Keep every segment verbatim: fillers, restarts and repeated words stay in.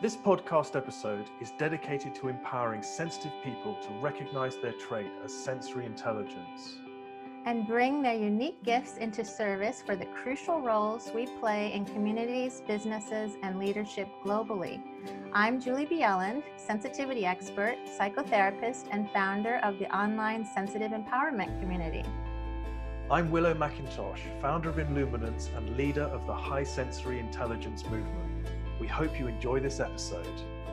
This podcast episode is dedicated to empowering sensitive people to recognize their trait as sensory intelligence and bring their unique gifts into service for the crucial roles we play in communities, businesses, and leadership globally. I'm Julie Bjelland, sensitivity expert, psychotherapist, and founder of the online sensitive empowerment community. I'm Willow McIntosh, founder of Illuminance and leader of the High Sensory Intelligence movement. We hope you enjoy this episode.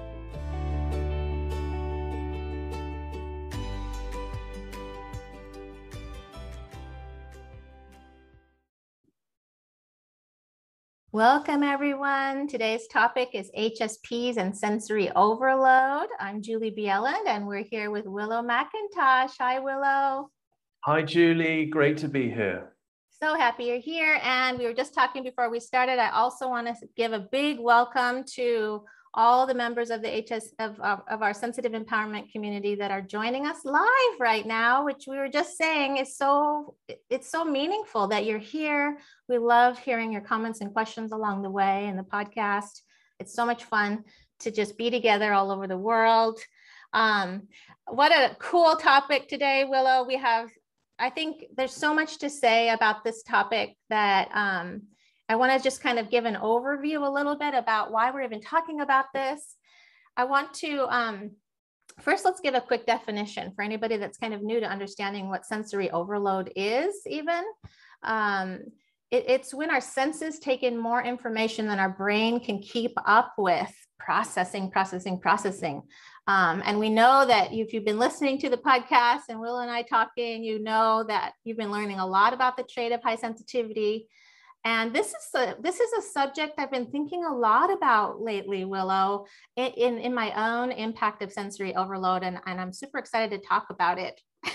Welcome, everyone. Today's topic is H S Ps and sensory overload. I'm Julie Bjelland, and we're here with Willow McIntosh. Hi, Willow. Hi, Julie. Great to be here. So happy you're here. And we were just talking before we started. I also want to give a big welcome to all the members of the H S of, of, of our sensitive empowerment community that are joining us live right now, which we were just saying is so, it's so meaningful that you're here. We love hearing your comments and questions along the way in the podcast. It's so much fun to just be together all over the world. Um, what a cool topic today, Willow. We have I think there's so much to say about this topic that um, I want to just kind of give an overview a little bit about why we're even talking about this. I want to, um, first, let's give a quick definition for anybody that's kind of new to understanding what sensory overload is even. Um, it, it's when our senses take in more information than our brain can keep up with, processing, processing, processing. Um, and we know that if you've been listening to the podcast and Will and I talking, you know that you've been learning a lot about the trait of high sensitivity. And this is a, this is a subject I've been thinking a lot about lately, Willow, in, in, in my own impact of sensory overload. And, and I'm super excited to talk about it.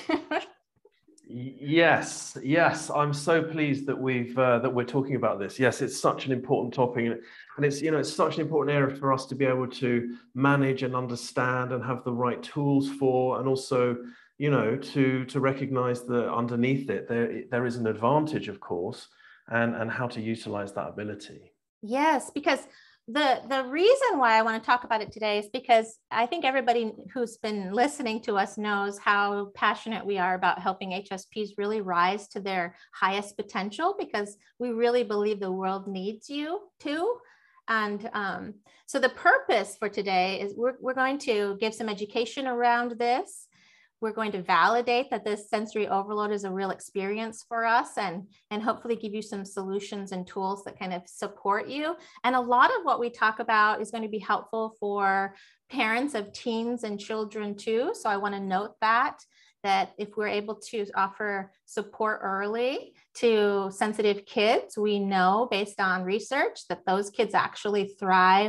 Yes, yes, I'm so pleased that we've uh, that we're talking about this. Yes, it's such an important topic, and it's you know it's such an important area for us to be able to manage and understand and have the right tools for, and also you know to to recognize that underneath it there there is an advantage, of course, and and how to utilize that ability. Yes, because The, the reason why I want to talk about it today is because I think everybody who's been listening to us knows how passionate we are about helping H S Ps really rise to their highest potential, because we really believe the world needs you too. And um, so the purpose for today is we're, we're going to give some education around this. We're going to validate that this sensory overload is a real experience for us, and, and hopefully give you some solutions and tools that kind of support you. And a lot of what we talk about is going to be helpful for parents of teens and children too. So I want to note that, that if we're able to offer support early to sensitive kids, we know based on research that those kids actually thrive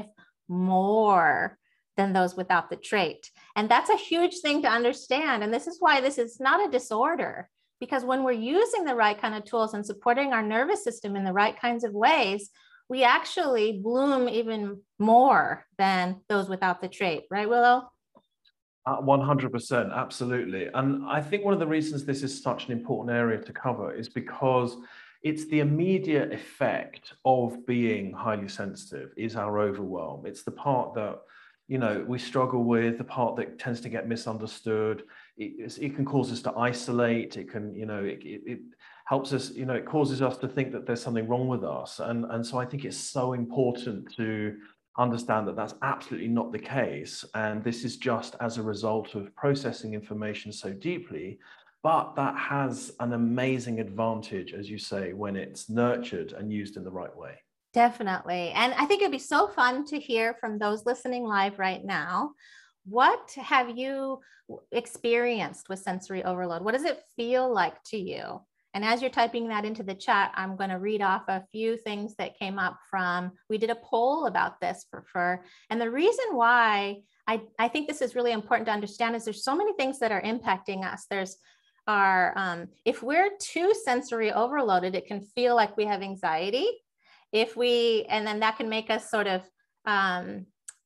more than those without the trait. And that's a huge thing to understand. And this is why this is not a disorder, because when we're using the right kind of tools and supporting our nervous system in the right kinds of ways, we actually bloom even more than those without the trait. Right, Willow? Uh, one hundred percent, absolutely. And I think one of the reasons this is such an important area to cover is because it's the immediate effect of being highly sensitive is our overwhelm. It's the part that you know, we struggle with, the part that tends to get misunderstood. It, it can cause us to isolate. It can, you know, it, it, it helps us, you know, it causes us to think that there's something wrong with us. And, and so I think it's so important to understand that that's absolutely not the case. And this is just as a result of processing information so deeply, but that has an amazing advantage, as you say, when it's nurtured and used in the right way. Definitely. And I think it'd be so fun to hear from those listening live right now. What have you experienced with sensory overload? What does it feel like to you? And as you're typing that into the chat, I'm going to read off a few things that came up from, we did a poll about this for, for and the reason why I, I think this is really important to understand is there's so many things that are impacting us. There's our, um, if we're too sensory overloaded, it can feel like we have anxiety. If we, and then that can make us sort of, um,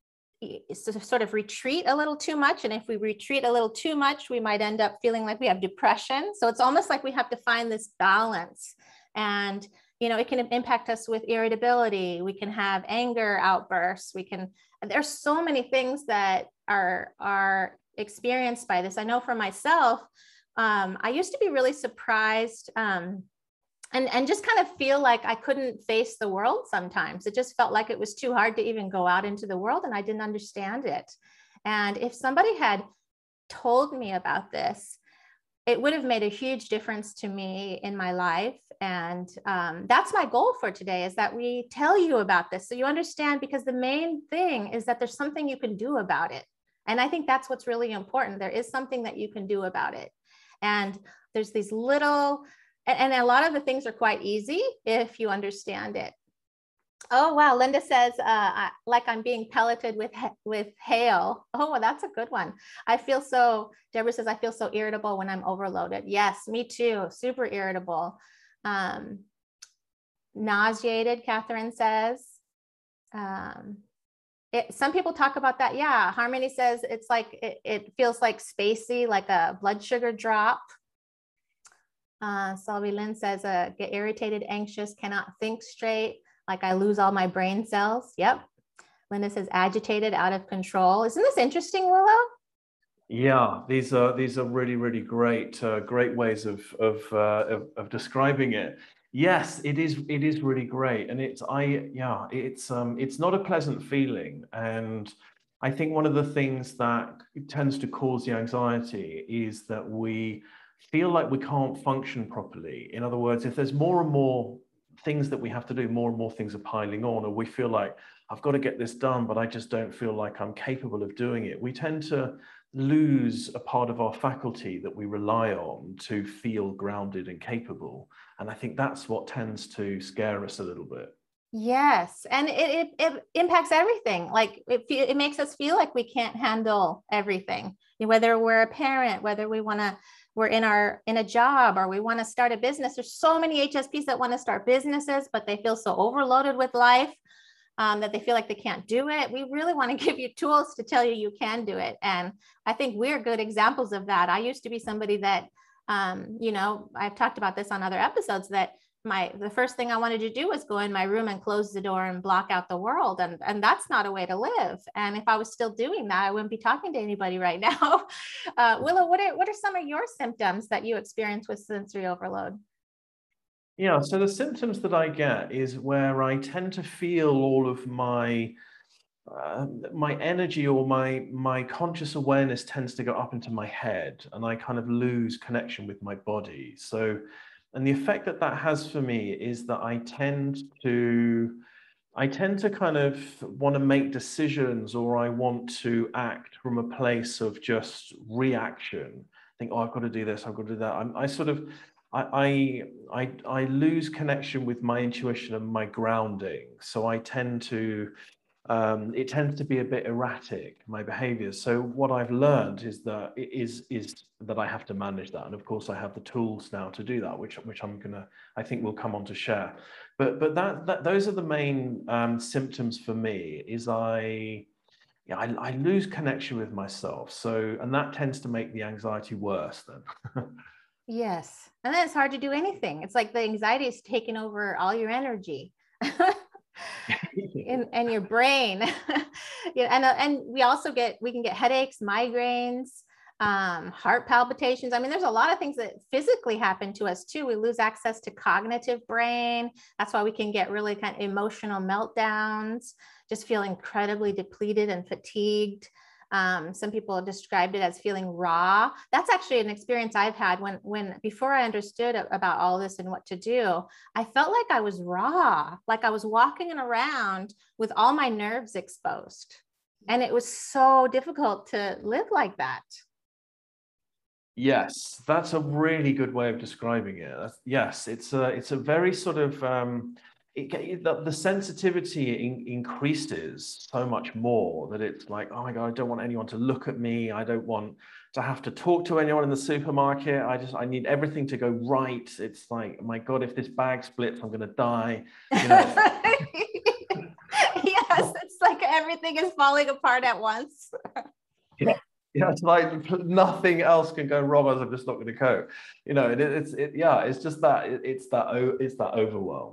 sort of retreat a little too much. And if we retreat a little too much, we might end up feeling like we have depression. So it's almost like we have to find this balance. And you know, it can impact us with irritability. We can have anger outbursts. We can, there's so many things that are, are experienced by this. I know for myself, um, I used to be really surprised um, and, and just kind of feel like I couldn't face the world sometimes. It just felt like it was too hard to even go out into the world, and I didn't understand it. And if somebody had told me about this, it would have made a huge difference to me in my life. And um, that's my goal for today, is that we tell you about this so you understand, because the main thing is that there's something you can do about it. And I think that's what's really important. There is something that you can do about it. And there's these little, and, and a lot of the things are quite easy if you understand it. Oh, wow. Linda says, uh, I, like I'm being pelleted with, with hail. Oh, well, that's a good one. I feel so, Deborah says, I feel so irritable when I'm overloaded. Yes, me too. Super irritable. Um, nauseated, Catherine says. Um, it, some people talk about that. Yeah. Harmony says it's like, it, it feels like spacey, like a blood sugar drop. Uh, Solvi Lynn says, uh, get irritated, anxious, cannot think straight. Like I lose all my brain cells. Yep. Linda says agitated, out of control. Isn't this interesting, Willow? Yeah, these are these are really, really great, uh, great ways of of, uh, of of describing it. Yes, it is. It is really great, and it's I yeah, it's um it's not a pleasant feeling, and I think one of the things that tends to cause the anxiety is that we feel like we can't function properly. In other words, if there's more and more things that we have to do, more and more things are piling on, or we feel like I've got to get this done, but I just don't feel like I'm capable of doing it. We tend to lose a part of our faculty that we rely on to feel grounded and capable. And I think that's what tends to scare us a little bit. Yes. And it, it, it impacts everything. Like it, it makes us feel like we can't handle everything, whether we're a parent, whether we want to, we're in our, in a job, or we want to start a business. There's so many H S Ps that want to start businesses, but they feel so overloaded with life um, that they feel like they can't do it. We really want to give you tools to tell you you can do it. And I think we're good examples of that. I used to be somebody that, um, you know, I've talked about this on other episodes, that my the first thing I wanted to do was go in my room and close the door and block out the world, and and that's not a way to live. And if I was still doing that, I wouldn't be talking to anybody right now. uh, Willow, what are what are some of your symptoms that you experience with sensory overload? Yeah, so the symptoms that I get is where I tend to feel all of my uh, my energy, or my my conscious awareness tends to go up into my head, and I kind of lose connection with my body. So, and the effect that that has for me is that I tend to I tend to kind of want to make decisions, or I want to act from a place of just reaction. Think, oh, I've got to do this, I've got to do that. I'm, I sort of, I, I, I, I lose connection with my intuition and my grounding. So I tend to, um, it tends to be a bit erratic, my behaviors. So what I've learned is that it is is that I have to manage that, and of course I have the tools now to do that, which which I'm gonna, I think we'll come on to share. But but that, that those are the main um, symptoms for me. Is I yeah I, I lose connection with myself. So, and that tends to make the anxiety worse then. Yes, and then it's hard to do anything. It's like the anxiety is taking over all your energy. in, and your brain. Yeah, and, uh, and we also get, we can get headaches, migraines, um, heart palpitations. I mean, there's a lot of things that physically happen to us too. We lose access to cognitive brain. That's why we can get really kind of emotional meltdowns, just feel incredibly depleted and fatigued. Um, some people have described it as feeling raw. That's actually an experience I've had when, when before I understood about all this and what to do, I felt like I was raw, like I was walking around with all my nerves exposed. And it was so difficult to live like that. Yes, that's a really good way of describing it. That's, yes, it's a, it's a very sort of, um, It, the, the sensitivity in, increases so much more that it's like, oh my God, I don't want anyone to look at me. I don't want to have to talk to anyone in the supermarket. I just, I need everything to go right. It's like, oh my God, if this bag splits, I'm going to die. You know? Yes, it's like everything is falling apart at once. Yeah. Yeah, it's like nothing else can go wrong, as I'm just not going to cope. You know, it, it's it, yeah, it's just that it, it's that it's that overwhelm.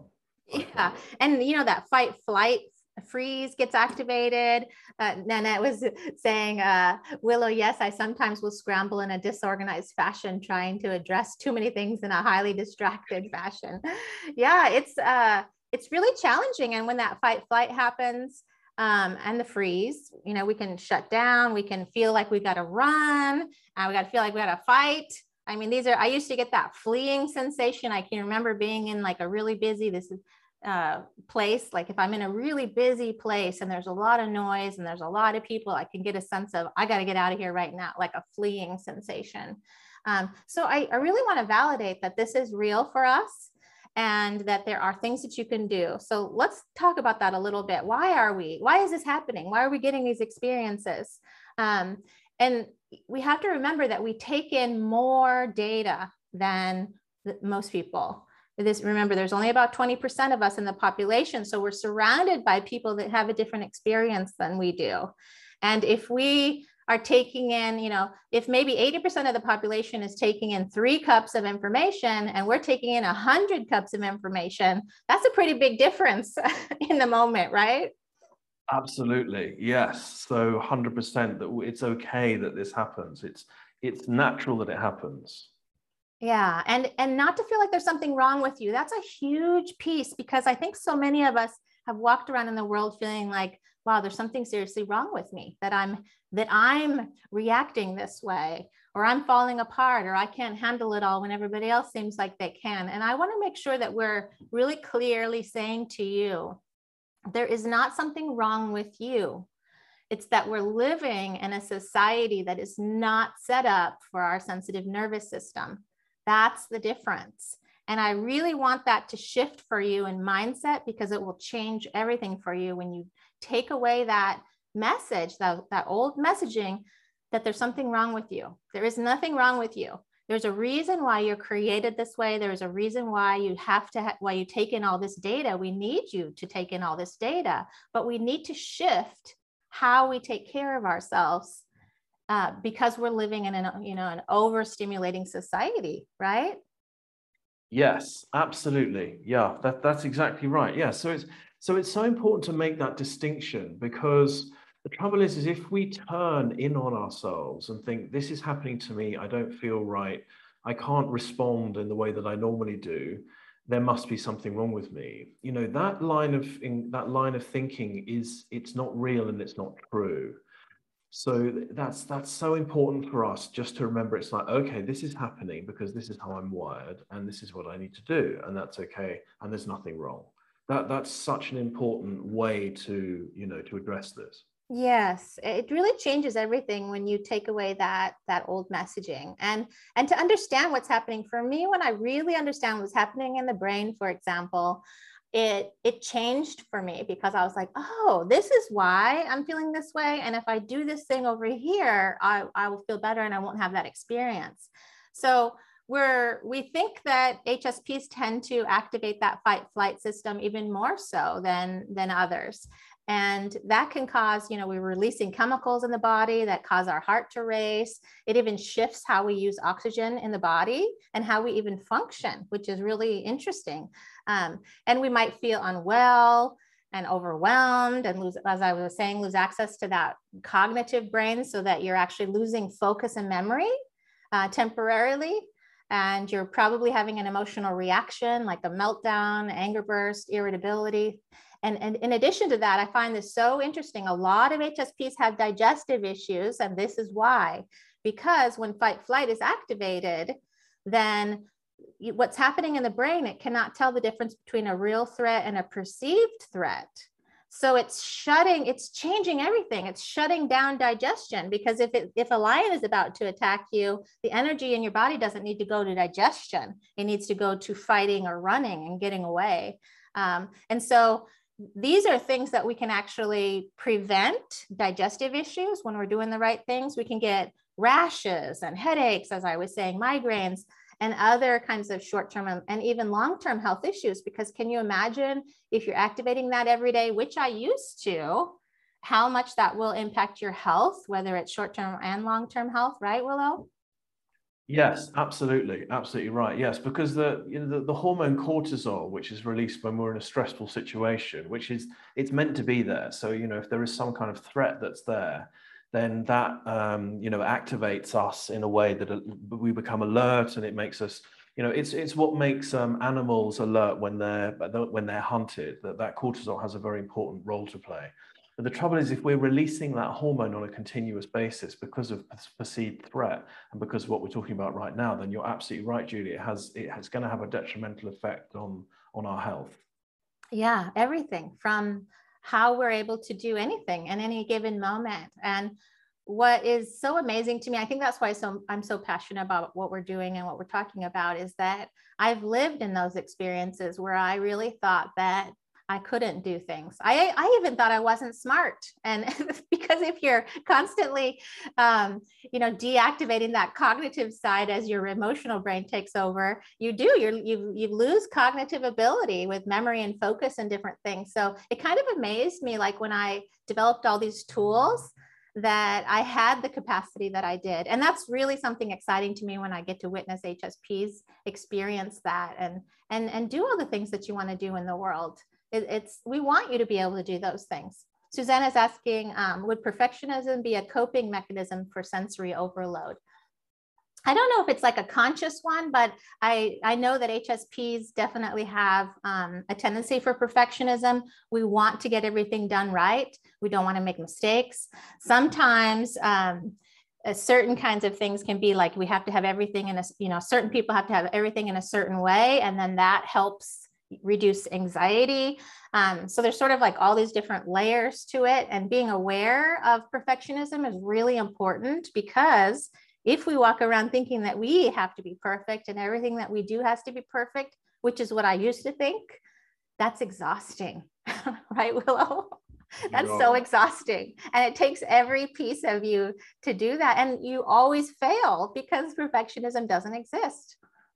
Yeah. And you know, that fight, flight, freeze gets activated. Uh, Nanette was saying, uh, Willow, yes, I sometimes will scramble in a disorganized fashion, trying to address too many things in a highly distracted fashion. Yeah, it's uh, it's really challenging. And when that fight flight happens, um, and the freeze, you know, we can shut down, we can feel like we got to run, uh, we got to feel like we got to fight. I mean, these are, I used to get that fleeing sensation. I can remember being in like a really busy, this is uh place, like if I'm in a really busy place and there's a lot of noise and there's a lot of people, I can get a sense of I got to get out of here right now, like a fleeing sensation. Um, so I, I really want to validate that this is real for us and that there are things that you can do. So let's talk about that a little bit. Why are we, why is this happening? Why are we getting these experiences? Um, and we have to remember that we take in more data than most people. This, remember, there's only about twenty percent of us in the population. So we're surrounded by people that have a different experience than we do. And if we are taking in, you know, if maybe eighty percent of the population is taking in three cups of information and we're taking in one hundred cups of information, that's a pretty big difference in the moment, right? Absolutely, yes. So one hundred percent that it's okay that this happens. It's it's natural that it happens. Yeah, and and not to feel like there's something wrong with you. That's a huge piece, because I think so many of us have walked around in the world feeling like, wow, there's something seriously wrong with me, that I'm that I'm reacting this way, or I'm falling apart, or I can't handle it all when everybody else seems like they can. And I want to make sure that we're really clearly saying to you, there is not something wrong with you. It's that we're living in a society that is not set up for our sensitive nervous system. That's the difference. And I really want that to shift for you in mindset, because it will change everything for you when you take away that message, that, that old messaging that there's something wrong with you. There is nothing wrong with you. There's a reason why you're created this way. There's a reason why you have to, ha- why you take in all this data. We need you to take in all this data, but we need to shift how we take care of ourselves. Uh, because we're living in an, you know, an overstimulating society, right? Yes, absolutely. Yeah, that, that's exactly right. Yeah, so it's so it's so important to make that distinction, because the trouble is, is if we turn in on ourselves and think this is happening to me, I don't feel right, I can't respond in the way that I normally do, there must be something wrong with me. You know, that line of in, that line of thinking is it's not real and it's not true. So that's that's so important for us just to remember. It's like, okay, this is happening because this is how I'm wired and this is what I need to do, and that's okay, and there's nothing wrong. That that's such an important way to, you know, to address this. Yes, it really changes everything when you take away that that old messaging, and and to understand what's happening. For me, when I really understand what's happening in the brain, for example, it it changed for me, because I was like, oh, this is why I'm feeling this way. And if I do this thing over here, I, I will feel better and I won't have that experience. So we're, we think that H S Ps tend to activate that fight flight system even more so than, than others. And that can cause, you know, we're releasing chemicals in the body that cause our heart to race. It even shifts how we use oxygen in the body and how we even function, which is really interesting. Um, and we might feel unwell and overwhelmed and lose, as I was saying, lose access to that cognitive brain, so that you're actually losing focus and memory uh, temporarily. And you're probably having an emotional reaction like a meltdown, anger burst, irritability. And, and in addition to that, I find this so interesting. A lot of H S Ps have digestive issues, and this is why. Because when fight flight is activated, then what's happening in the brain, it cannot tell the difference between a real threat and a perceived threat. So it's shutting, it's changing everything. It's shutting down digestion, because if it, if a lion is about to attack you, the energy in your body doesn't need to go to digestion. It needs to go to fighting or running and getting away. Um, and so these are things that we can actually prevent digestive issues when we're doing the right things. We can get rashes and headaches, as I was saying, migraines, and other kinds of short-term and even long-term health issues. Because can you imagine if you're activating that every day, which I used to, how much that will impact your health, whether it's short-term and long-term health, right, Willow? Yes, absolutely, absolutely right. Yes, because the, you know, the the hormone cortisol, which is released when we're in a stressful situation, which is it's meant to be there. So you know, if there is some kind of threat that's there, then that um, you know activates us in a way that uh, we become alert, and it makes us. You know, it's it's what makes um, animals alert when they're when they're hunted. That that cortisol has a very important role to play. But the trouble is, if we're releasing that hormone on a continuous basis because of perceived threat, and because of what we're talking about right now, then you're absolutely right, Julie. It has it has going to have a detrimental effect on on our health. Yeah, everything from how we're able to do anything in any given moment. And what is so amazing to me, I think that's why so I'm so passionate about what we're doing and what we're talking about, is that I've lived in those experiences where I really thought that I couldn't do things. I, I even thought I wasn't smart. And because if you're constantly, um, you know, deactivating that cognitive side as your emotional brain takes over, you do, you're, you, you lose cognitive ability with memory and focus and different things. So it kind of amazed me, like when I developed all these tools, that I had the capacity that I did. And that's really something exciting to me when I get to witness H S Ps experience that and, and, and do all the things that you want to do in the world. It, it's, we want you to be able to do those things. Susanna is asking, um, would perfectionism be a coping mechanism for sensory overload? I don't know if it's like a conscious one, but I, I know that H S Ps definitely have um, a tendency for perfectionism. We want to get everything done right. We don't want to make mistakes. Sometimes um, uh, certain kinds of things can be like, we have to have everything in a, you know, certain people have to have everything in a certain way. And then that helps reduce anxiety. Um, so there's sort of like all these different layers to it. And being aware of perfectionism is really important, because if we walk around thinking that we have to be perfect and everything that we do has to be perfect, which is what I used to think, that's exhausting, right, Willow? That's so exhausting. And it takes every piece of you to do that. And you always fail because perfectionism doesn't exist.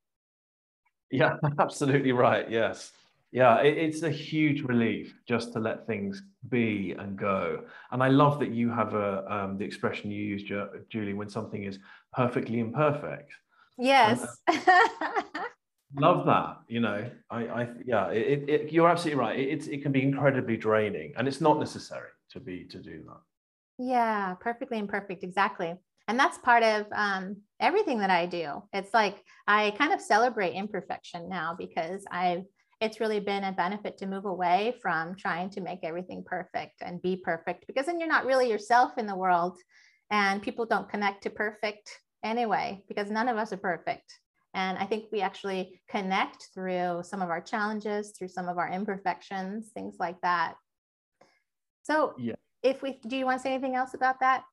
Yeah, absolutely right. Yes. Yeah, it, it's a huge relief just to let things be and go. And I love that you have a um, the expression you used, Julie, when something is perfectly imperfect. And Yes. love that. You know, I, I yeah, it, it, you're absolutely right. It, it's it can be incredibly draining, and it's not necessary to be to do that. Yeah, perfectly imperfect. Exactly. And that's part of um, everything that I do. It's like I kind of celebrate imperfection now, because I've it's really been a benefit to move away from trying to make everything perfect and be perfect, because then you're not really yourself in the world, and people don't connect to perfect anyway, because none of us are perfect. And I think we actually connect through some of our challenges, through some of our imperfections, things like that. So Yeah. if we, do you want to say anything else about that?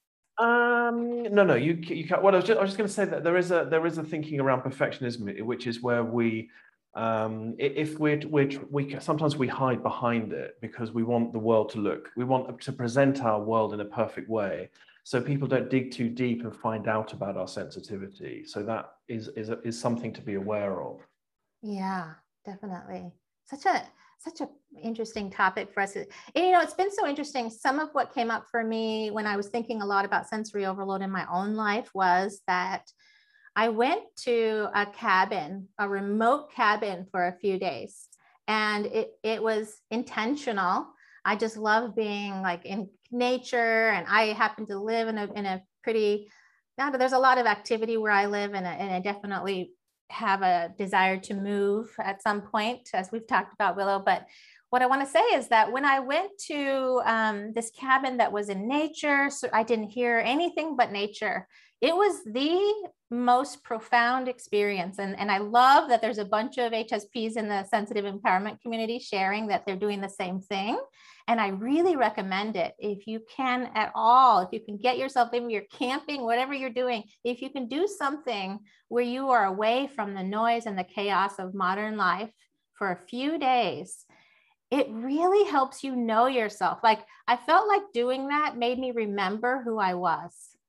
Um, no, no, you you can't. Well, I was just, I was just going to say that there is a there is a thinking around perfectionism, which is where we, um, if we're we we sometimes we hide behind it because we want the world to look, we want to present our world in a perfect way, so people don't dig too deep and find out about our sensitivity. So that is is is something to be aware of. Yeah, definitely. Such a such a interesting topic for us. And, you know, it's been so interesting. Some of what came up for me when I was thinking a lot about sensory overload in my own life was that I went to a cabin, a remote cabin for a few days, and it, it was intentional. I just love being like in nature, and I happen to live in a, in a pretty, now there's a lot of activity where I live, and, and I definitely have a desire to move at some point, as we've talked about, Willow. But what I want to say is that when I went to um, this cabin that was in nature, so I didn't hear anything but nature. It was the most profound experience. And, and I love that there's a bunch of H S Ps in the sensitive empowerment community sharing that they're doing the same thing. And I really recommend it if you can at all, if you can get yourself, maybe you're camping, whatever you're doing, if you can do something where you are away from the noise and the chaos of modern life for a few days, it really helps you know yourself. Like I felt like doing that made me remember who I was.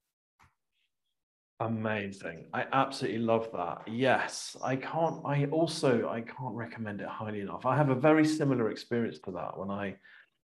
Amazing. I absolutely love that. Yes, I can't, I also, I can't recommend it highly enough. I have a very similar experience to that when I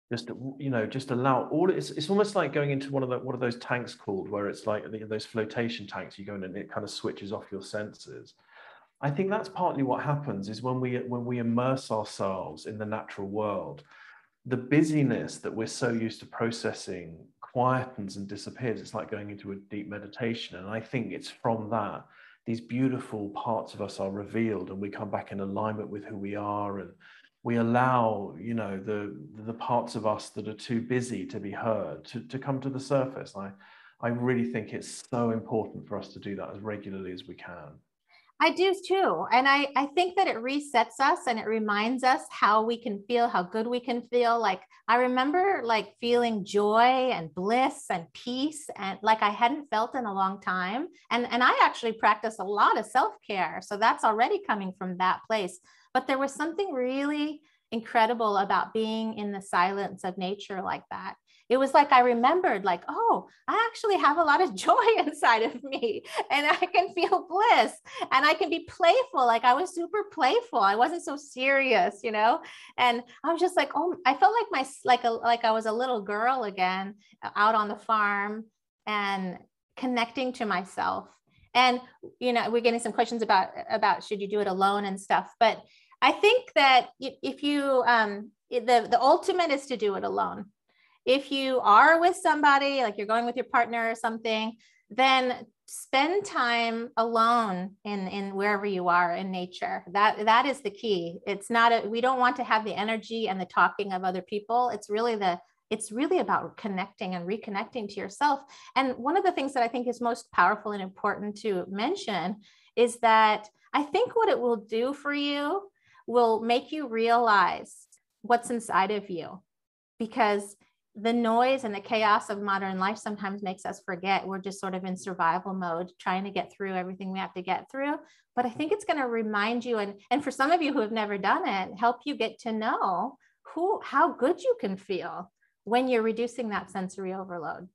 just, you know, just allow all, it's, it's almost like going into one of the, what are those tanks called, where it's like the, those flotation tanks, you go in and it kind of switches off your senses. I think that's partly what happens is when we, when we immerse ourselves in the natural world, the busyness that we're so used to processing quietens and disappears. It's like going into a deep meditation. And I think it's from that, these beautiful parts of us are revealed, and we come back in alignment with who we are, and we allow, you know, the the parts of us that are too busy to be heard to, to come to the surface. I, I really think it's so important for us to do that as regularly as we can. I do too. And I, I think that it resets us and it reminds us how we can feel, how good we can feel. Like I remember like feeling joy and bliss and peace and like I hadn't felt in a long time. And, and I actually practice a lot of self-care. So that's already coming from that place. But there was something really incredible about being in the silence of nature like that. It was like I remembered like, oh, I actually have a lot of joy inside of me and I can feel bliss and I can be playful. Like I was super playful. I wasn't so serious, you know? And I was just like, oh, I felt like my, like, a, like I was a little girl again out on the farm and connecting to myself. And, you know, we're getting some questions about, about should you do it alone and stuff. But I think that if you, um, the, the ultimate is to do it alone. If you are with somebody, like you're going with your partner or something, then spend time alone in, in wherever you are in nature. That, that is the key. It's not, a, we don't want to have the energy and the talking of other people. It's really the, it's really about connecting and reconnecting to yourself. And one of the things that I think is most powerful and important to mention is that I think what it will do for you will make you realize what's inside of you, because the noise and the chaos of modern life sometimes makes us forget we're just sort of in survival mode, trying to get through everything we have to get through. But I think it's going to remind you, and, and for some of you who have never done it, help you get to know who, how good you can feel when you're reducing that sensory overload.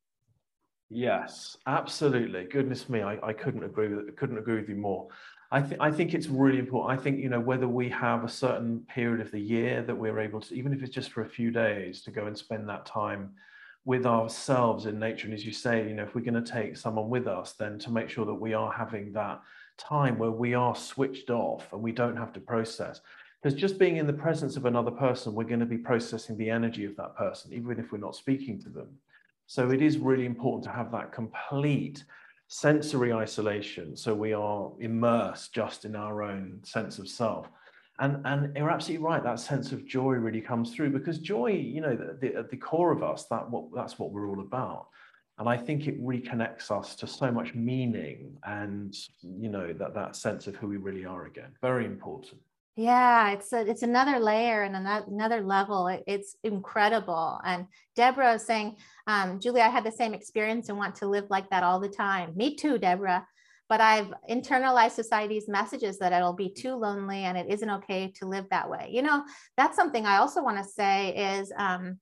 Yes, absolutely. Goodness me, I, I couldn't agree with couldn't agree with you more. I think I think it's really important. I think, you know, whether we have a certain period of the year that we're able to, even if it's just for a few days, to go and spend that time with ourselves in nature. And as you say, you know, if we're going to take someone with us, then to make sure that we are having that time where we are switched off and we don't have to process. Because just being in the presence of another person, we're going to be processing the energy of that person, even if we're not speaking to them. So it is really important to have that complete sensory isolation, so we are immersed just in our own sense of self. And, and you're absolutely right, that sense of joy really comes through, because joy, you know, the, the, at the core of us, that what that's what we're all about. And I think it reconnects us to so much meaning and, you know, that, that sense of who we really are again. Very important. Yeah, it's a, it's another layer and another, another level. It, it's incredible. And Deborah is saying, um, Julie, I had the same experience and want to live like that all the time. Me too, Deborah. But I've internalized society's messages that it'll be too lonely and it isn't okay to live that way. You know, that's something I also want to say is, um,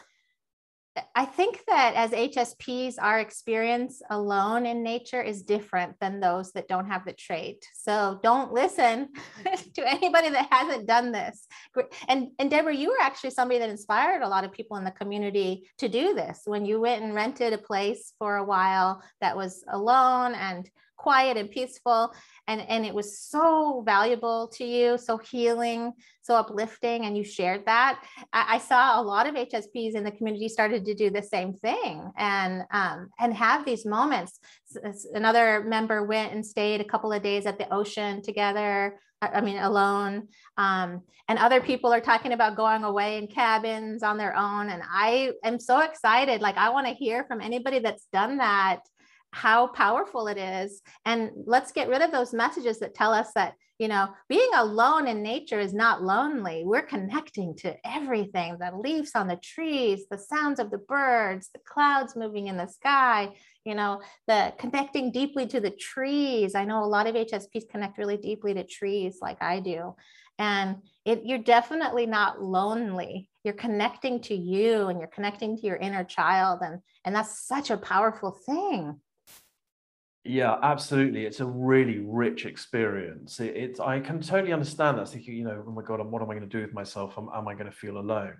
I think that as H S Ps, our experience alone in nature is different than those that don't have the trait. So don't listen to anybody that hasn't done this. And, and Deborah, you were actually somebody that inspired a lot of people in the community to do this. When you went and rented a place for a while that was alone and quiet and peaceful, and, and it was so valuable to you, so healing, so uplifting, and you shared that. I, I saw a lot of H S Ps in the community started to do the same thing and, um, and have these moments. Another member went and stayed a couple of days at the ocean together, I mean, alone. Um, and other people are talking about going away in cabins on their own. And I am so excited. Like, I want to hear from anybody that's done that, how powerful it is. And let's get rid of those messages that tell us that, you know, being alone in nature is not lonely. We're connecting to everything, the leaves on the trees, the sounds of the birds, the clouds moving in the sky, you know, the connecting deeply to the trees. I know a lot of H S Ps connect really deeply to trees like I do. And it, you're definitely not lonely. You're connecting to you and you're connecting to your inner child. And, and that's such a powerful thing. Yeah, absolutely. It's a really rich experience. It, it's I can totally understand that. Thinking, you know, oh my God, what am I going to do with myself? Am, am I going to feel alone?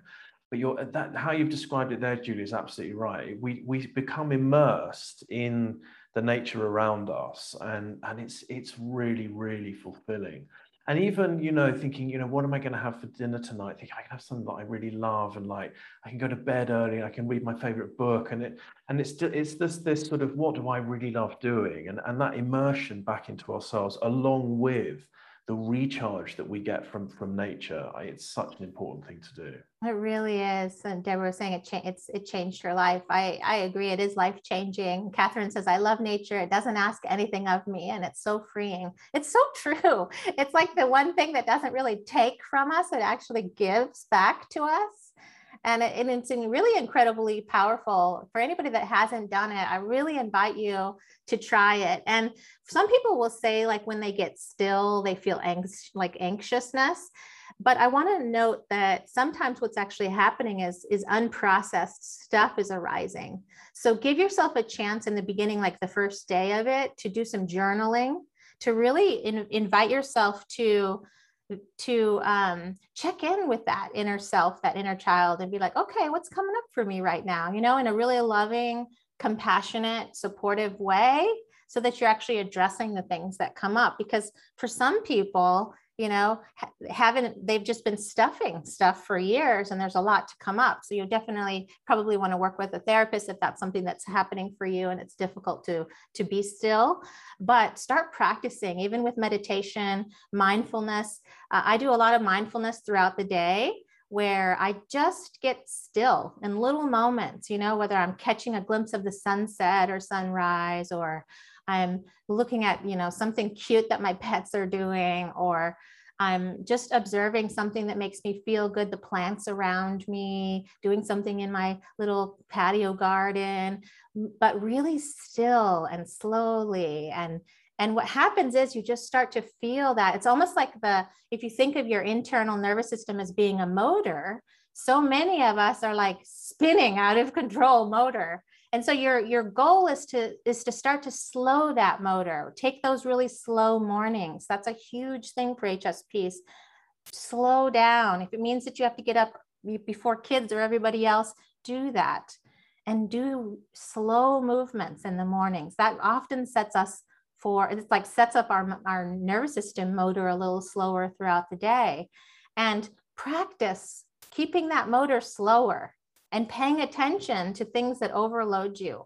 but you're that how you've described it there, Julie, is absolutely right. We we become immersed in the nature around us, and and it's it's really, really fulfilling. And even, you know, thinking, you know, what am I going to have for dinner tonight? Think I can have something that I really love, and like I can go to bed early, I can read my favorite book, and it and it's it's this this sort of what do I really love doing, and and that immersion back into ourselves, along with the recharge that we get from from nature. I, it's such an important thing to do. It really is. And Deborah was saying it, cha- it's, it changed her life. I, I agree. It is life changing. Catherine says, I love nature. It doesn't ask anything of me. And it's so freeing. It's so true. It's like the one thing that doesn't really take from us. It actually gives back to us. And, it, and it's really incredibly powerful. For anybody that hasn't done it, I really invite you to try it. And some people will say, like, when they get still, they feel anx- like anxiousness. But I want to note that sometimes what's actually happening is, is unprocessed stuff is arising. So give yourself a chance in the beginning, like the first day of it, to do some journaling, to really in, invite yourself to, to um, check in with that inner self, that inner child, and be like, okay, what's coming up for me right now? You know, in a really loving, compassionate, supportive way, so that you're actually addressing the things that come up. Because for some people, you know, haven't, they've just been stuffing stuff for years, and there's a lot to come up. So you definitely probably want to work with a therapist if that's something that's happening for you and it's difficult to, to be still. But start practicing, even with meditation, mindfulness. Uh, I do a lot of mindfulness throughout the day, where I just get still in little moments, you know, whether I'm catching a glimpse of the sunset or sunrise, or I'm looking at, you know, something cute that my pets are doing, or I'm just observing something that makes me feel good, the plants around me, doing something in my little patio garden, but really still and slowly. And And what happens is you just start to feel that. It's almost like the, if you think of your internal nervous system as being a motor, so many of us are like spinning out of control motor. And so your, your goal is to, is to start to slow that motor. Take those really slow mornings. That's a huge thing for H S Ps. Slow down. If it means that you have to get up before kids or everybody else, do that. And do slow movements in the mornings. That often sets us for, it's like sets up our, our nervous system motor a little slower throughout the day. And practice keeping that motor slower and paying attention to things that overload you.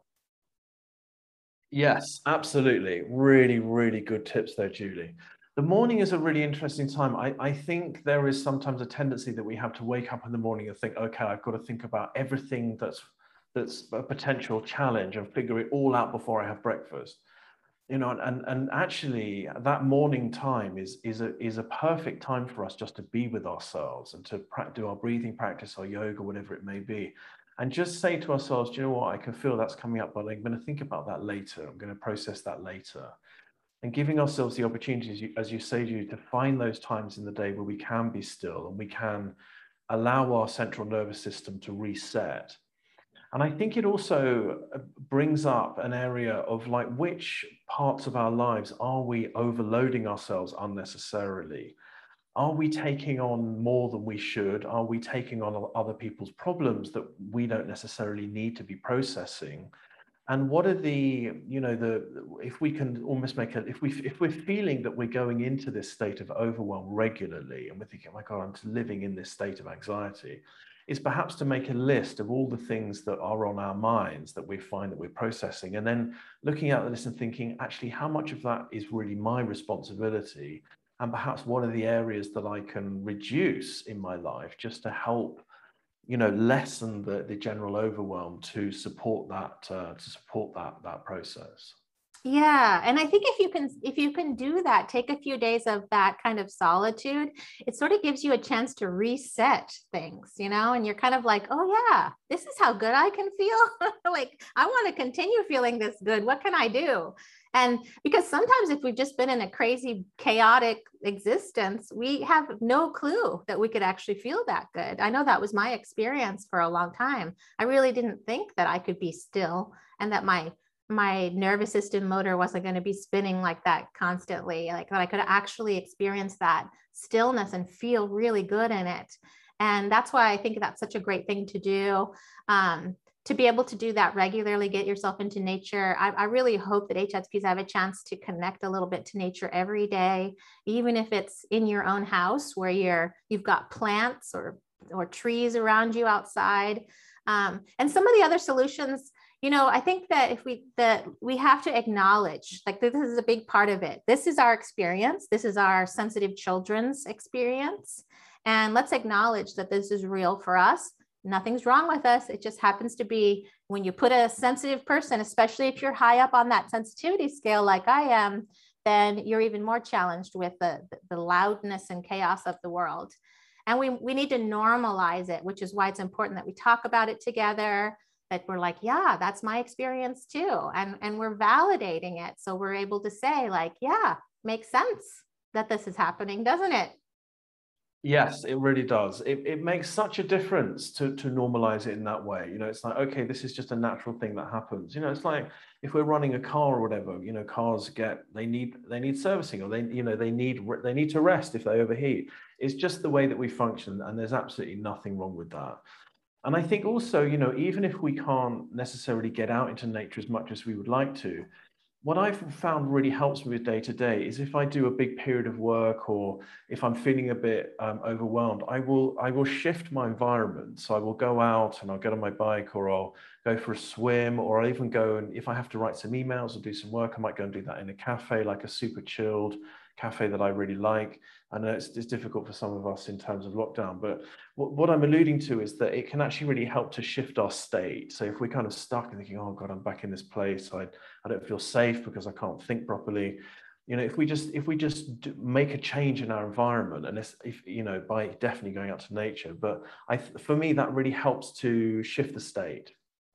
Yes, absolutely. Really, really good tips there, Julie. The morning is a really interesting time. I, I think there is sometimes a tendency that we have to wake up in the morning and think, okay, I've got to think about everything that's that's a potential challenge and figure it all out before I have breakfast. You know, and and actually that morning time is is a is a perfect time for us just to be with ourselves and to do our breathing practice or yoga, whatever it may be, and just say to ourselves, do you know what, I can feel that's coming up, but I'm going to think about that later. I'm going to process that later. And giving ourselves the opportunity, as you say, Judy, to find those times in the day where we can be still and we can allow our central nervous system to reset. And I think it also brings up an area of like, which parts of our lives are we overloading ourselves unnecessarily? Are we taking on more than we should? Are we taking on other people's problems that we don't necessarily need to be processing? And what are the, you know, the, if we can almost make a, if we, if we're feeling that we're going into this state of overwhelm regularly, and we're thinking, oh my God, I'm living in this state of anxiety, is perhaps to make a list of all the things that are on our minds that we find that we're processing, and then looking at the list and thinking, actually, how much of that is really my responsibility? And perhaps what are the areas that I can reduce in my life just to help, you know, lessen the, the general overwhelm to support that, uh, to support that, that process. Yeah. And I think if you can, if you can do that, take a few days of that kind of solitude, it sort of gives you a chance to reset things, you know, and you're kind of like, oh yeah, this is how good I can feel. Like, I want to continue feeling this good. What can I do? And because sometimes if we've just been in a crazy, chaotic existence, we have no clue that we could actually feel that good. I know that was my experience for a long time. I really didn't think that I could be still and that my my nervous system motor wasn't going to be spinning like that constantly, like that I could actually experience that stillness and feel really good in it. And that's why I think that's such a great thing to do. Um, to be able to do that regularly, get yourself into nature. I, I really hope that H S Ps have a chance to connect a little bit to nature every day, even if it's in your own house where you're, you've got plants or, or trees around you outside. Um, and some of the other solutions, you know, I think that if we, that we have to acknowledge, like this is a big part of it. This is our experience. This is our sensitive children's experience. And let's acknowledge that this is real for us. Nothing's wrong with us. It just happens to be when you put a sensitive person, especially if you're high up on that sensitivity scale like I am, then you're even more challenged with the, the loudness and chaos of the world. And we, we need to normalize it, which is why it's important that we talk about it together, that we're like, yeah, that's my experience too. And, and we're validating it. So we're able to say like, yeah, makes sense that this is happening, doesn't it? Yes, it really does. It, it makes such a difference to, to normalize it in that way. You know, it's like, okay, this is just a natural thing that happens. You know, it's like if we're running a car or whatever, you know, cars get, they need, they need servicing, or they, you know, they need, they need to rest if they overheat. It's just the way that we function, and there's absolutely nothing wrong with that. And I think also, you know, even if we can't necessarily get out into nature as much as we would like to, what I've found really helps me with day to day is if I do a big period of work, or if I'm feeling a bit um, overwhelmed, I will I will shift my environment. So I will go out and I'll get on my bike, or I'll go for a swim, or I'll even go, and if I have to write some emails or do some work, I might go and do that in a cafe, like a super chilled cafe that I really like. I know it's, it's difficult for some of us in terms of lockdown, but what, what I'm alluding to is that it can actually really help to shift our state. So if we're kind of stuck and thinking, oh God, I'm back in this place, I, I don't feel safe because I can't think properly. You know, if we just if we just do make a change in our environment, and it's, if you know, by definitely going out to nature, but I for me that really helps to shift the state.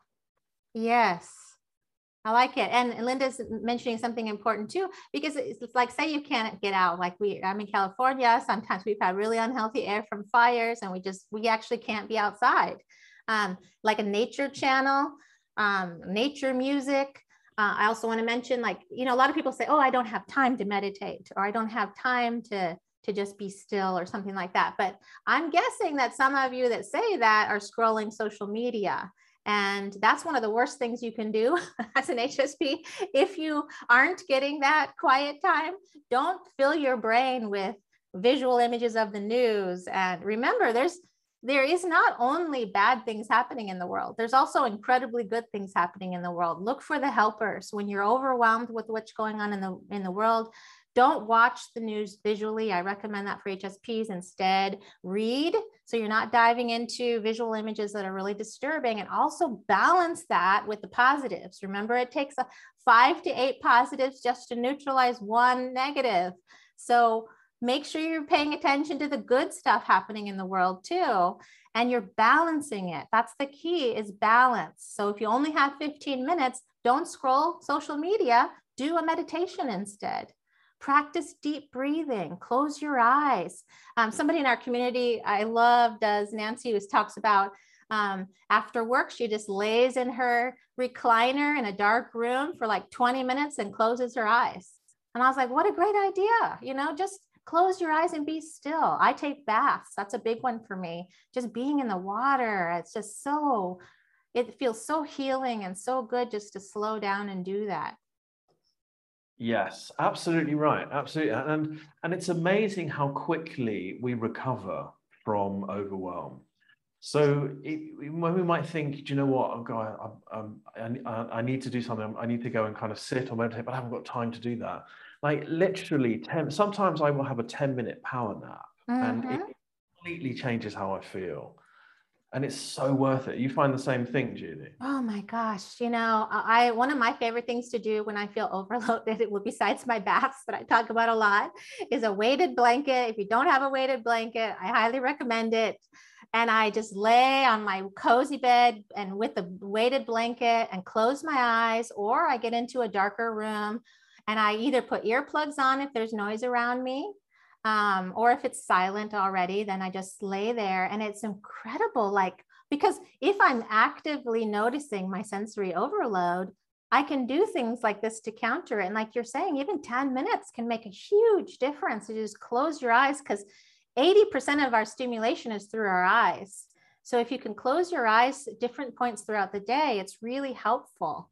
Yes. I like it. And Linda's mentioning something important too, because it's like, say you can't get out, like we, I'm in California. Sometimes we've had really unhealthy air from fires, and we just, we actually can't be outside. Um, like a nature channel, um, nature music. Uh, I also want to mention, like, you know, a lot of people say, oh, I don't have time to meditate, or I don't have time to, to just be still, or something like that. But I'm guessing that some of you that say that are scrolling social media. And that's one of the worst things you can do as an H S P. If you aren't getting that quiet time, don't fill your brain with visual images of the news. And remember, there's there is not only bad things happening in the world, there's also incredibly good things happening in the world. Look for the helpers. When you're overwhelmed with what's going on in the in the world, don't watch the news visually. I recommend that for H S Ps. Instead, read, so you're not diving into visual images that are really disturbing, and also balance that with the positives. Remember, it takes a five to eight positives just to neutralize one negative. So make sure you're paying attention to the good stuff happening in the world too, and you're balancing it. That's the key, is balance. So if you only have fifteen minutes, don't scroll social media, do a meditation instead. Practice deep breathing, close your eyes. Um, somebody in our community I love does, Nancy, who talks about um, after work, she just lays in her recliner in a dark room for like twenty minutes and closes her eyes. And I was like, what a great idea. You know, just close your eyes and be still. I take baths. That's a big one for me. Just being in the water. It's just so, it feels so healing and so good just to slow down and do that. Yes, absolutely right. Absolutely. And, and it's amazing how quickly we recover from overwhelm. So it, when we might think, do you know what, I'm going, I'm, I'm, I, I need to do something. I need to go and kind of sit or meditate, but I haven't got time to do that. Like literally ten, sometimes I will have a ten minute power nap, mm-hmm. and it completely changes how I feel. And it's so worth it. You find the same thing, Julie? Oh my gosh. You know, I, one of my favorite things to do when I feel overloaded, it would, besides my baths that I talk about a lot, is a weighted blanket. If you don't have a weighted blanket, I highly recommend it. And I just lay on my cozy bed and with the weighted blanket and close my eyes, or I get into a darker room and I either put earplugs on if there's noise around me, um, or if it's silent already, then I just lay there. And it's incredible, like, because if I'm actively noticing my sensory overload, I can do things like this to counter it. And like you're saying, even ten minutes can make a huge difference. You just close your eyes, because eighty percent of our stimulation is through our eyes. So if you can close your eyes at different points throughout the day, it's really helpful.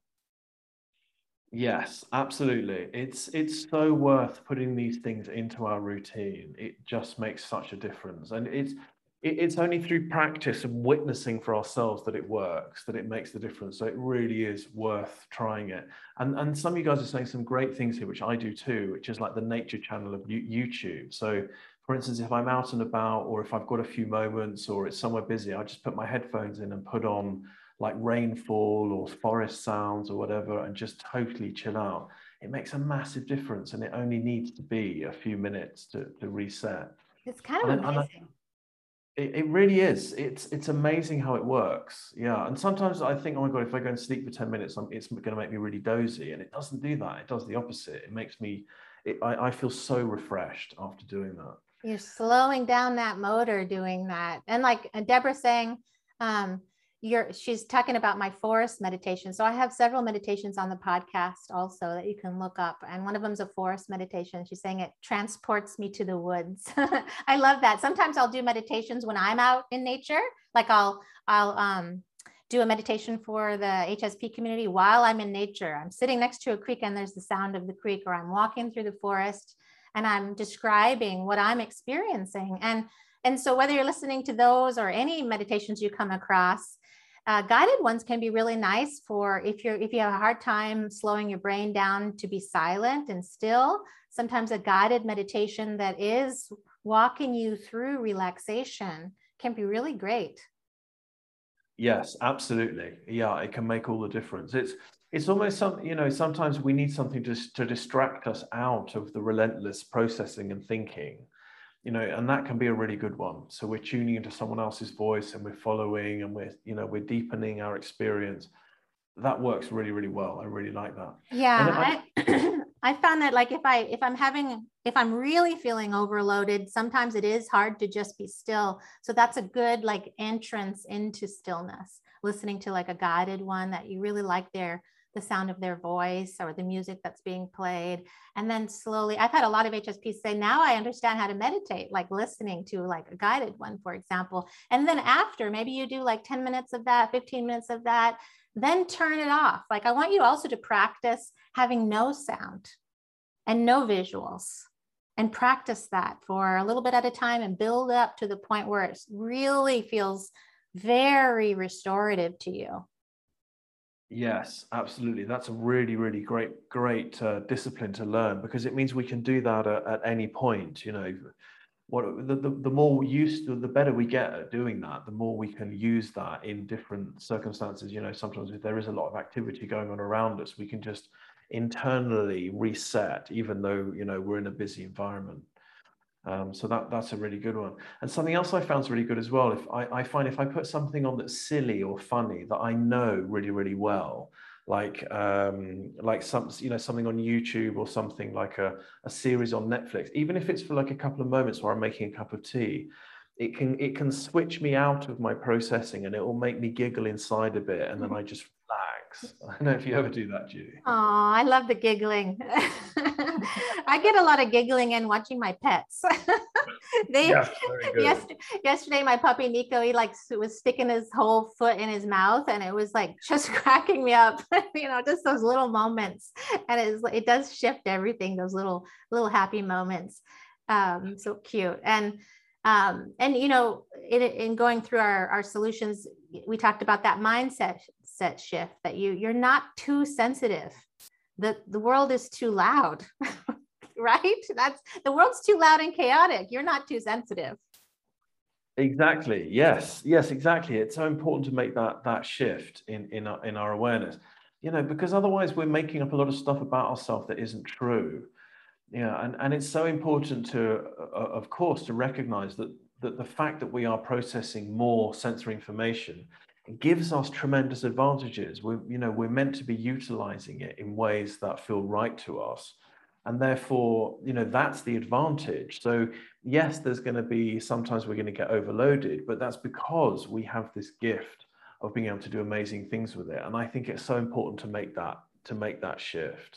Yes, absolutely. It's it's so worth putting these things into our routine. It just makes such a difference. And it's it, it's only through practice and witnessing for ourselves that it works, that it makes the difference. So it really is worth trying it. And and some of you guys are saying some great things here, which I do too, which is like the nature channel of YouTube. So for instance, if I'm out and about, or if I've got a few moments, or it's somewhere busy, I just put my headphones in and put on like rainfall or forest sounds or whatever, and just totally chill out. It makes a massive difference, and it only needs to be a few minutes to, to reset. It's kind of and I, amazing. And I, it, it really is. It's it's amazing how it works. Yeah. And sometimes I think, oh my God, if I go and sleep for ten minutes, I'm, it's going to make me really dozy. And it doesn't do that. It does the opposite. It makes me, it, I, I feel so refreshed after doing that. You're slowing down that motor doing that. And like Deborah saying, um, you're, she's talking about my forest meditation. So I have several meditations on the podcast also that you can look up. And one of them is a forest meditation. She's saying it transports me to the woods. I love that. Sometimes I'll do meditations when I'm out in nature. Like I'll, I'll um, do a meditation for the H S P community while I'm in nature. I'm sitting next to a creek and there's the sound of the creek, or I'm walking through the forest and I'm describing what I'm experiencing. And, and so whether you're listening to those or any meditations you come across, Uh, guided ones can be really nice for if you're if you have a hard time slowing your brain down to be silent and still. Sometimes a guided meditation that is walking you through relaxation can be really great. Yes, absolutely. Yeah, it can make all the difference. It's it's almost some, you know, sometimes we need something to to distract us out of the relentless processing and thinking. You know, and that can be a really good one. So we're tuning into someone else's voice and we're following, and we're, you know, we're deepening our experience. That works really, really well. I really like that. Yeah, And I, I, I found that like if I if I'm having if I'm really feeling overloaded, sometimes it is hard to just be still. So that's a good like entrance into stillness. Listening to like a guided one that you really like their the sound of their voice or the music that's being played. And then slowly, I've had a lot of H S Ps say, now I understand how to meditate, like listening to like a guided one, for example. And then after, maybe you do like ten minutes of that, fifteen minutes of that, then turn it off. Like I want you also to practice having no sound and no visuals, and practice that for a little bit at a time and build up to the point where it really feels very restorative to you. yes, absolutely. That's a really, really great, great uh, discipline to learn, because it means we can do that at, at any point. You know, what the, the, the more used to, the better we get at doing that, the more we can use that in different circumstances. You know, sometimes if there is a lot of activity going on around us, we can just internally reset, even though, you know, we're in a busy environment. Um, so that that's a really good one. And something else I found is really good as well. If I, I find if I put something on that's silly or funny that I know really, really well, like um, like some, you know, something on YouTube or something like a, a series on Netflix, even if it's for like a couple of moments where I'm making a cup of tea, it can it can switch me out of my processing, and it will make me giggle inside a bit, and then I just relax. I don't know if you ever do that, Judy. Oh, I love the giggling. I get a lot of giggling in watching my pets. they Yes, very good. yesterday, yesterday, my puppy Nico, he like was sticking his whole foot in his mouth, and it was like just cracking me up. You know, just those little moments, and it's it does shift everything. Those little little happy moments, um, so cute. And um, and you know, in, in going through our our solutions, we talked about that mindset set shift, that you you're not too sensitive. The, the world is too loud, right? That's the world's too loud and chaotic. You're not too sensitive. Exactly. Yes. Yes, exactly. It's so important to make that that shift in in our, in our awareness, you know, because otherwise we're making up a lot of stuff about ourselves that isn't true. Yeah, and and it's so important to, uh, of course, to recognize that that the fact that we are processing more sensory information gives us tremendous advantages. We, you know, we're meant to be utilizing it in ways that feel right to us. And therefore, you know, that's the advantage. So yes, there's going to be, sometimes we're going to get overloaded, but that's because we have this gift of being able to do amazing things with it. And I think it's so important to make that, to make that shift.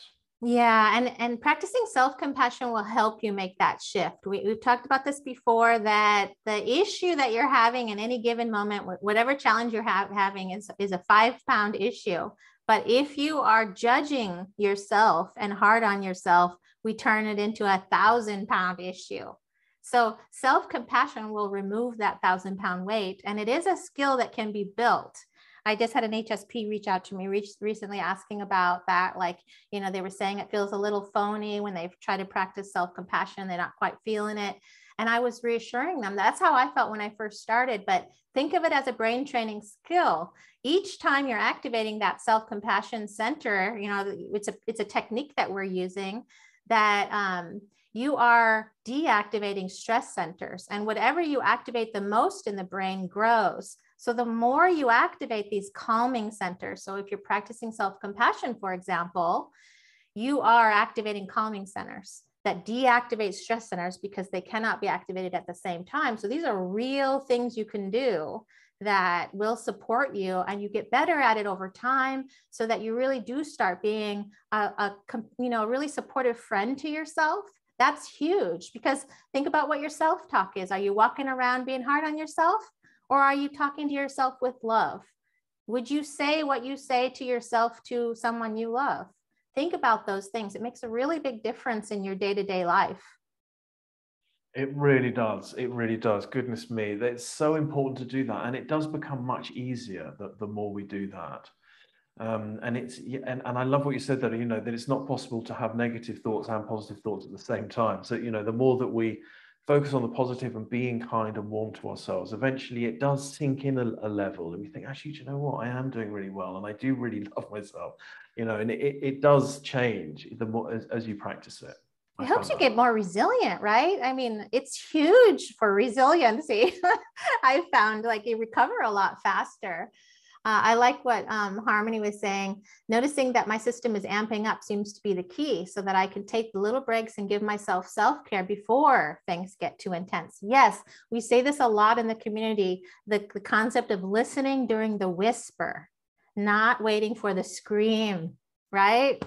Yeah, and, and practicing self-compassion will help you make that shift. We, we've talked about this before, that the issue that you're having in any given moment, whatever challenge you're ha having is, is a five pound issue. But if you are judging yourself and hard on yourself, we turn it into a thousand pound issue. So self-compassion will remove that thousand pound weight. And it is a skill that can be built. I just had an H S P reach out to me recently asking about that. Like, you know, they were saying it feels a little phony when they try to practice self-compassion, they're not quite feeling it. And I was reassuring them, that's how I felt when I first started, but think of it as a brain training skill. Each time you're activating that self-compassion center, you know, it's a, it's a technique that we're using that um, you are deactivating stress centers, and whatever you activate the most in the brain grows. So the more you activate these calming centers, so if you're practicing self-compassion, for example, you are activating calming centers that deactivate stress centers because they cannot be activated at the same time. So these are real things you can do that will support you, and you get better at it over time, so that you really do start being a, a you know, a really supportive friend to yourself. That's huge, because think about what your self-talk is. Are you walking around being hard on yourself? Or are you talking to yourself with love? Would you say what you say to yourself to someone you love? Think about those things. It makes a really big difference in your day-to-day life. It really does. It really does. Goodness me. It's so important to do that. And it does become much easier the, the more we do that. Um, and it's and, and I love what you said there, you know, that it's not possible to have negative thoughts and positive thoughts at the same time. So, you know, the more that we focus on the positive and being kind and warm to ourselves, eventually it does sink in a, a level, and we think, actually, do you know what, I am doing really well, and I do really love myself, you know, and it, it does change the more as, as you practice it. It helps you get more resilient, right? I mean, it's huge for resiliency. I found, like, you recover a lot faster. Uh, I like what um, Harmony was saying. Noticing that my system is amping up seems to be the key, so that I can take the little breaks and give myself self-care before things get too intense. Yes, we say this a lot in the community, the, the concept of listening during the whisper, not waiting for the scream, right?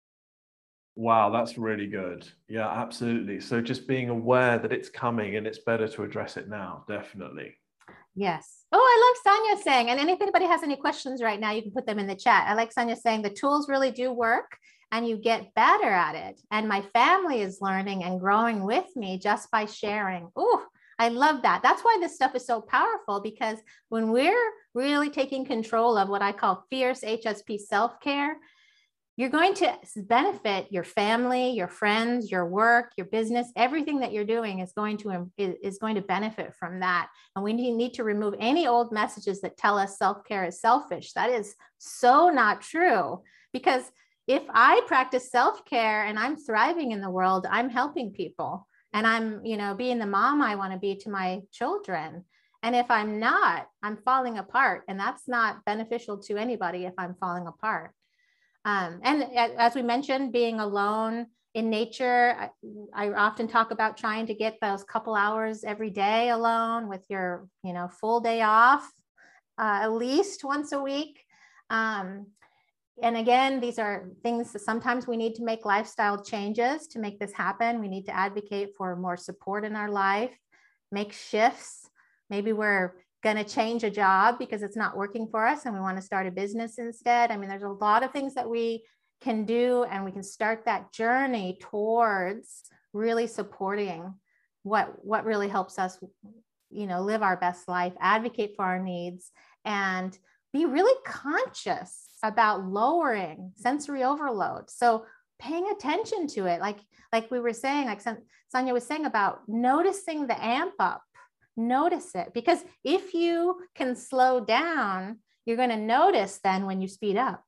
Wow, that's really good. Yeah, absolutely. So just being aware that it's coming and it's better to address it now, definitely. Yes. Oh, I like Sonia saying, and if anybody has any questions right now, you can put them in the chat. I like Sonia saying the tools really do work and you get better at it. And my family is learning and growing with me just by sharing. Oh, I love that. That's why this stuff is so powerful, because when we're really taking control of what I call fierce H S P self-care, you're going to benefit your family, your friends, your work, your business. Everything that you're doing is going to is going to benefit from that. And we need to remove any old messages that tell us self-care is selfish. That is so not true, because if I practice self-care and I'm thriving in the world, I'm helping people, and I'm, you know, being the mom I want to be to my children. And if I'm not, I'm falling apart, and that's not beneficial to anybody if I'm falling apart. Um, and as we mentioned, being alone in nature, I, I often talk about trying to get those couple hours every day alone with your, you know, full day off, uh, at least once a week. Um, and again, these are things that sometimes we need to make lifestyle changes to make this happen. We need to advocate for more support in our life, make shifts. Maybe we're going to change a job because it's not working for us and we want to start a business instead. I mean, there's a lot of things that we can do, and we can start that journey towards really supporting what, what really helps us, you know, live our best life, advocate for our needs, and be really conscious about lowering sensory overload. So paying attention to it, like, like we were saying, like Sonia was saying about noticing the amp up. Notice it, because if you can slow down, you're going to notice then when you speed up.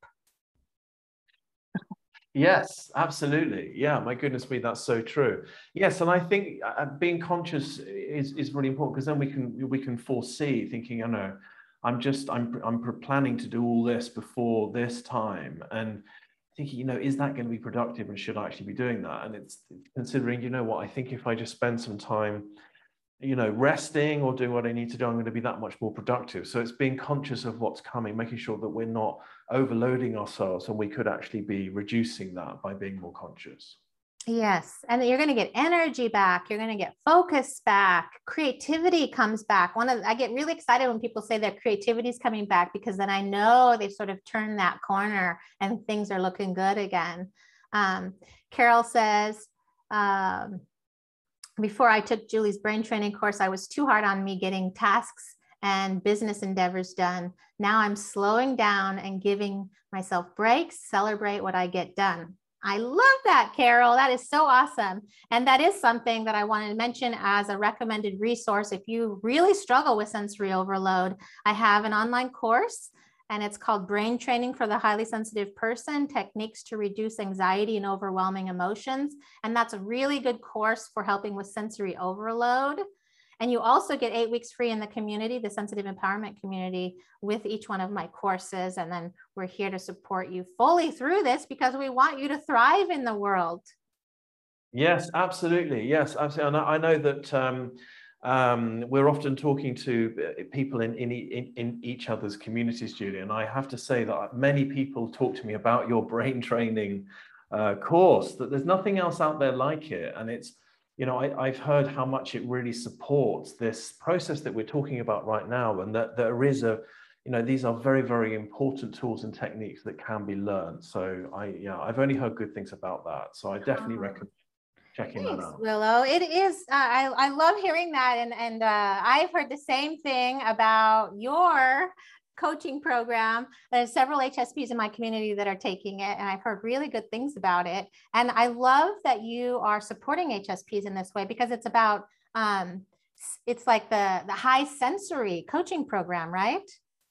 Yes, absolutely. Yeah, my goodness me, that's so true. Yes, and I think uh, being conscious is is really important, because then we can we can foresee, thinking, oh no, I'm just I'm I'm planning to do all this before this time, and thinking, you know, is that going to be productive, and should I actually be doing that? And it's considering, you know what, I think if I just spend some time you know, resting or doing what I need to do, I'm going to be that much more productive. So it's being conscious of what's coming, making sure that we're not overloading ourselves, and we could actually be reducing that by being more conscious. Yes. And you're going to get energy back. You're going to get focus back. Creativity comes back. One of I get really excited when people say their creativity is coming back, because then I know they've sort of turned that corner and things are looking good again. Um, Carol says, um, before I took Julie's brain training course, I was too hard on me getting tasks and business endeavors done. Now I'm slowing down and giving myself breaks, celebrate what I get done. I love that, Carol. That is so awesome. And that is something that I wanted to mention as a recommended resource. If you really struggle with sensory overload, I have an online course, and it's called Brain Training for the Highly Sensitive Person, Techniques to Reduce Anxiety and Overwhelming Emotions. And that's a really good course for helping with sensory overload. And you also get eight weeks free in the community, the Sensitive Empowerment community, with each one of my courses. And then we're here to support you fully through this, because we want you to thrive in the world. Yes, absolutely. Yes, absolutely. And I know that um, um, we're often talking to people in, in, in, in each other's communities, Julie. And I have to say that many people talk to me about your brain training uh, course, that there's nothing else out there like it. And it's, you know, I, I've heard how much it really supports this process that we're talking about right now, and that there is a, you know, these are very, very important tools and techniques that can be learned. So I, yeah, I've only heard good things about that. So I definitely Oh, recommend checking thanks, that out. Willow. It is, uh, I, I love hearing that. And, and uh, I've heard the same thing about your coaching program. There's several H S Ps in my community that are taking it, and I've heard really good things about it. And I love that you are supporting H S Ps in this way, because it's about, um, it's like the, the high sensory coaching program, right?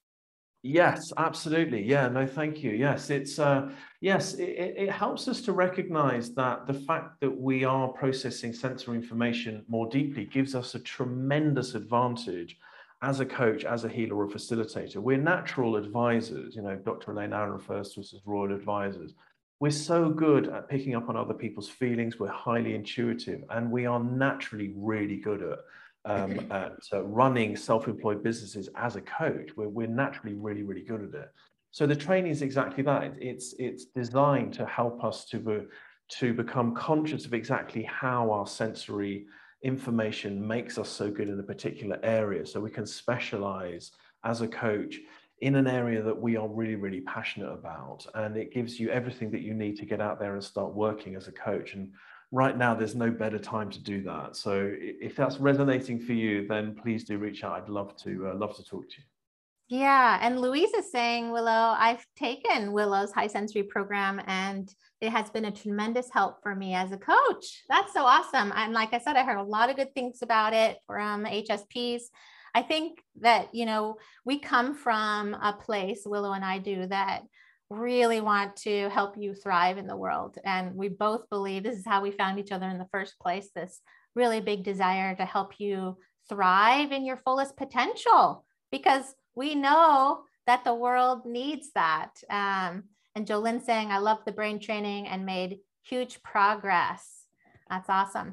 Yes, absolutely. Yeah, no, thank you. Yes, it's uh, yes, it, it helps us to recognize that the fact that we are processing sensory information more deeply gives us a tremendous advantage as a coach, as a healer or facilitator. We're natural advisors. You know, Doctor Elaine Aron refers to us as royal advisors. We're so good at picking up on other people's feelings. We're highly intuitive, and we are naturally really good at Um, at uh, running self-employed businesses as a coach. We're, we're naturally really, really good at it. So the training is exactly that. It's, it's designed to help us to, be, to become conscious of exactly how our sensory information makes us so good in a particular area. So we can specialize as a coach in an area that we are really, really passionate about. And it gives you everything that you need to get out there and start working as a coach. And right now, there's no better time to do that. So if that's resonating for you, then please do reach out. I'd love to uh, love to talk to you. Yeah, and Louise is saying, Willow, I've taken Willow's high sensory program, and it has been a tremendous help for me as a coach. That's so awesome. And like I said, I heard a lot of good things about it from H S Ps. I think that, you know, we come from a place, Willow and I do, that really want to help you thrive in the world. And we both believe this is how we found each other in the first place, this really big desire to help you thrive in your fullest potential, because we know that the world needs that. Um, and Jolynn saying, I love the brain training and made huge progress. That's awesome.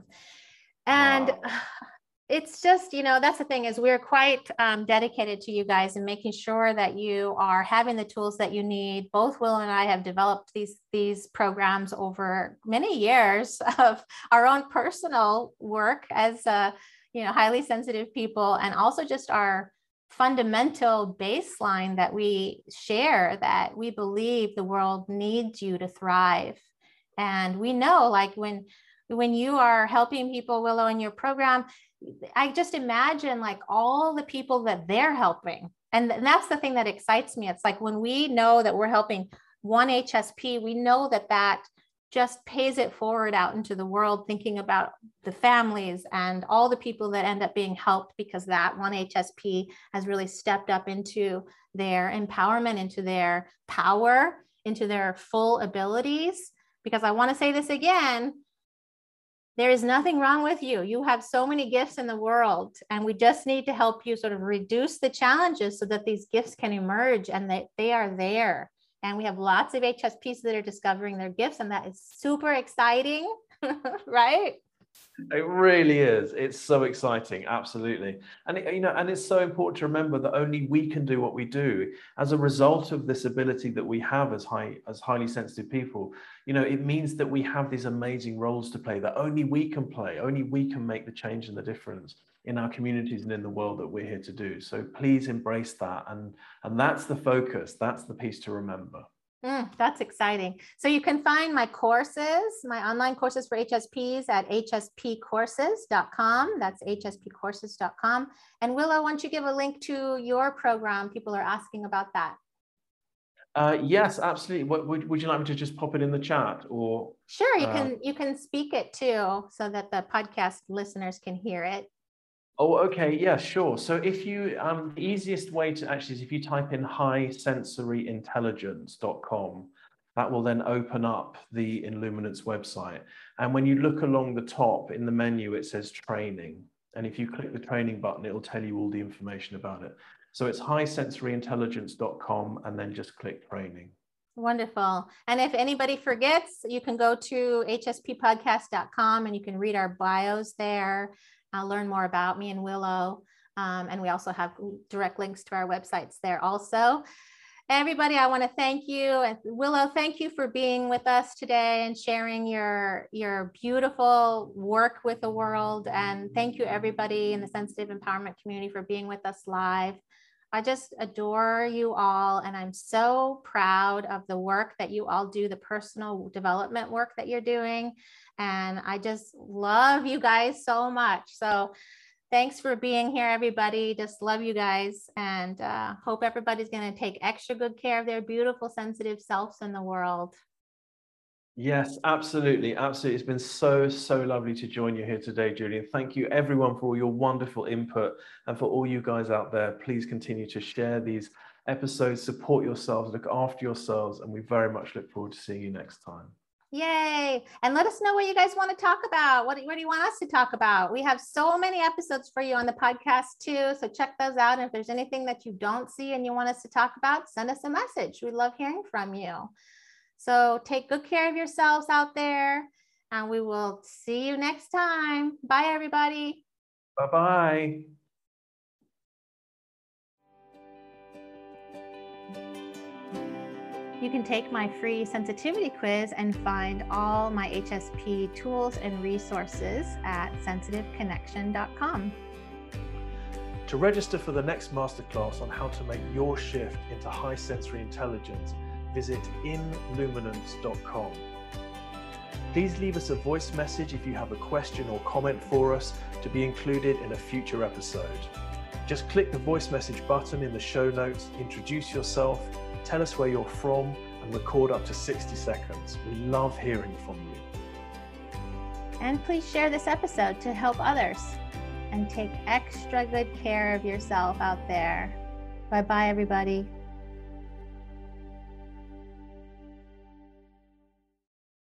And wow. It's just, you know, that's the thing, is we're quite um, dedicated to you guys and making sure that you are having the tools that you need. Both Will and I have developed these, these programs over many years of our own personal work as, uh, you know, highly sensitive people, and also just our fundamental baseline that we share, that we believe the world needs you to thrive. And we know, like when, when you are helping people, Willow, in your program, I just imagine like all the people that they're helping. And that's the thing that excites me. It's like when we know that we're helping one H S P, we know that that just pays it forward out into the world, thinking about the families and all the people that end up being helped because that one H S P has really stepped up into their empowerment, into their power, into their full abilities. Because I want to say this again, there is nothing wrong with you. You have so many gifts in the world, and we just need to help you sort of reduce the challenges so that these gifts can emerge and that they are there. And we have lots of H S Ps that are discovering their gifts, and that is super exciting, right? It really is. It's so exciting. Absolutely. And, it, you know, and it's so important to remember that only we can do what we do as a result of this ability that we have as high, as highly sensitive people. You know, it means that we have these amazing roles to play that only we can play. Only we can make the change and the difference in our communities and in the world that we're here to do. So please embrace that. And, and that's the focus. That's the piece to remember. Mm, that's exciting. So you can find my courses, my online courses for H S Ps at H S P courses dot com. That's H S P courses dot com. And Willow, why don't you give a link to your program? People are asking about that. Uh, yes, absolutely. What, would, would you like me to just pop it in the chat, or? Sure, you uh, can you can speak it too, so that the podcast listeners can hear it. Oh, okay. Yeah, sure. So if you, um, the easiest way to actually is if you type in high sensory intelligence dot com, that will then open up the Illuminance website. And when you look along the top in the menu, it says training. And if you click the training button, it'll tell you all the information about it. So it's high sensory intelligence dot com, and then just click training. Wonderful. And if anybody forgets, you can go to H S P podcast dot com and you can read our bios there. Uh, learn more about me and Willow. Um, and we also have direct links to our websites there also. Everybody, I want to thank you. And Willow, thank you for being with us today and sharing your, your beautiful work with the world. And thank you, everybody in the Sensitive Empowerment community, for being with us live. I just adore you all. And I'm so proud of the work that you all do, the personal development work that you're doing. And I just love you guys so much. So thanks for being here, everybody. Just love you guys, and uh, hope everybody's going to take extra good care of their beautiful, sensitive selves in the world. Yes, absolutely. Absolutely. It's been so, so lovely to join you here today, Julian. Thank you, everyone, for all your wonderful input, and for all you guys out there. Please continue to share these episodes, support yourselves, look after yourselves, and we very much look forward to seeing you next time. Yay. And let us know what you guys want to talk about. What, what do you want us to talk about? We have so many episodes for you on the podcast too. So check those out. And if there's anything that you don't see and you want us to talk about, send us a message. We love hearing from you. So take good care of yourselves out there, and we will see you next time. Bye, everybody. Bye-bye. You can take my free sensitivity quiz and find all my H S P tools and resources at sensitive connection dot com. To register for the next masterclass on how to make your shift into high sensory intelligence, visit inluminance dot com. Please leave us a voice message if you have a question or comment for us to be included in a future episode. Just click the voice message button in the show notes, introduce yourself, tell us where you're from, and record up to sixty seconds. We love hearing from you. And please share this episode to help others, and take extra good care of yourself out there. Bye-bye, everybody.